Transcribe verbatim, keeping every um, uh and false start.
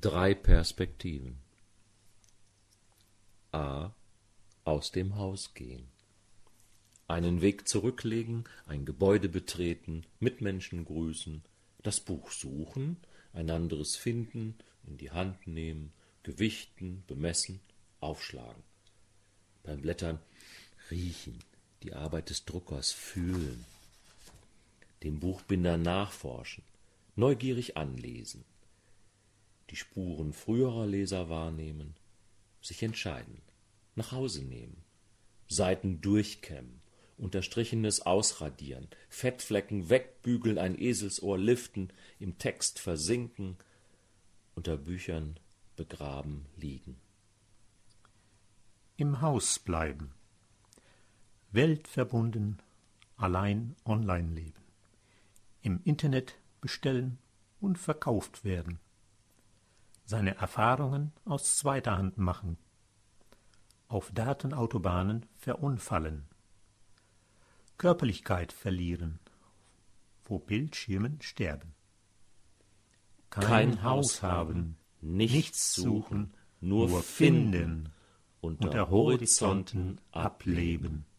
Drei Perspektiven. A. Aus dem Haus gehen. Einen Weg zurücklegen, ein Gebäude betreten, Mitmenschen grüßen, das Buch suchen, ein anderes finden, in die Hand nehmen, gewichten, bemessen, aufschlagen. Beim Blättern riechen, die Arbeit des Druckers fühlen, dem Buchbinder nachforschen, neugierig anlesen, die Spuren früherer Leser wahrnehmen, sich entscheiden, nach Hause nehmen, Seiten durchkämmen, Unterstrichenes ausradieren, Fettflecken wegbügeln, ein Eselsohr liften, im Text versinken, unter Büchern begraben liegen. Im Haus bleiben. Weltverbunden, allein online leben. Im Internet bestellen und verkauft werden. Seine Erfahrungen aus zweiter Hand machen. Auf Datenautobahnen verunfallen. Körperlichkeit verlieren. Vor Bildschirmen sterben. Kein, Kein Haus haben, nichts, nichts suchen, nur nur finden, finden, unter unter Horizonten Horizonten ableben.